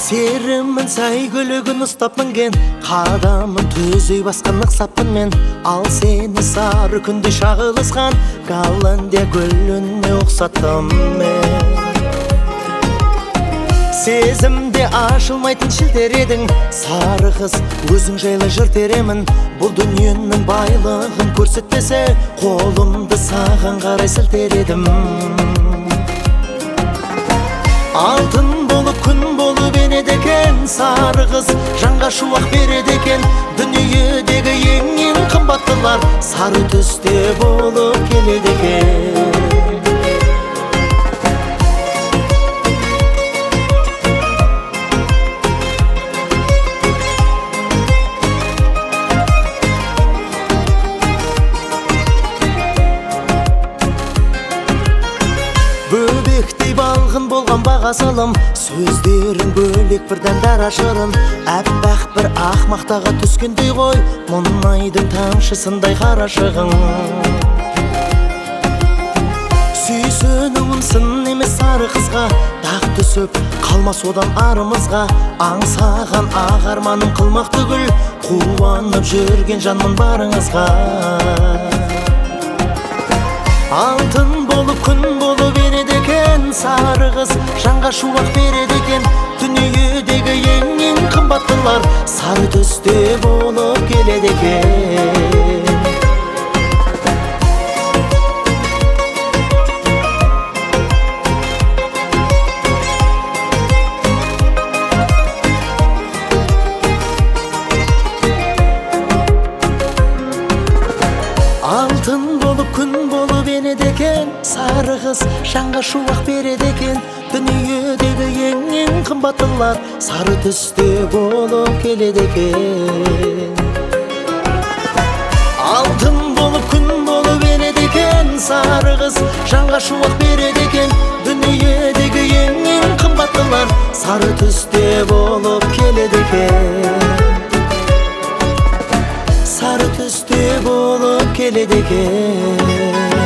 Серімін сай көлігін ұстап мінген, қадамын төзей басқан нықсаппын мен. Ал сені сары күнде шағылысқан, Голландия гүліне ұқсаттым мен. Сезімде ашылмайтын шілтер едің, сары қыз өзің жайлы жыр теремін. Бұл дүниенің байлығын көрсетпесе, қолымды саған қарай сілтер едім. Алтын болып күн болып енеді екен, сары қыз жанға шуақ береді екен. Дүниедегі ең қымбаттылар сары түсте болып келеді екен. Бөбектей балғын болған бағасылым, сөздерің бөлек бір дәмдар ашырын. Әппақ бір ақмақтаға түскендей ғой, мұнайдың тамшысындай қарашығың. Сүйсінуім сын емес сары қызға, дақ түсіп қалмас одан арымызға. Аңсаған ағарманым қылмақ түгіл, қуанып жүрген жанмын барыңызға. Алтын болып күн болып енеді екен, сары қыз жанға шуақ береді екен. Дүниедегі ең қымбаттылар сары түсте болып келеді екен. Алтын болып күн болып енеді екен, сары қыз жанға шуақ береді екен. Дүниедегі ең қымбаттылар сары түсте болып келеді екен. Алтын болып күн болып енеді екен, сары қыз жанға шуақ береді екен. Дүниедегі ең қымбаттылар сары түсте болып келеді екен. Сары түсте болып келеді екен.